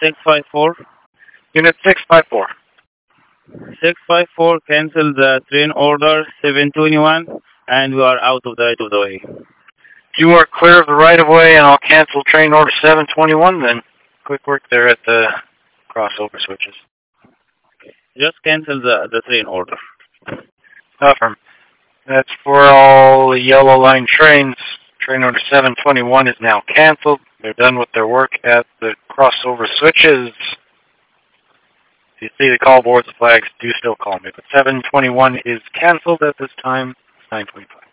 654. Unit 654. 654, cancel the train order 721, and we are out of the right of the way. You are clear of the right-of-way, and I'll cancel train order 721 then. Quick work there at the crossover switches. Just cancel the train order. Affirm. That's for all the yellow line trains. Train order 721 is now canceled. They're done with their work at the crossover switches. If you see the call boards, the flags, do still call me. But 721 is canceled at this time. It's 9:25.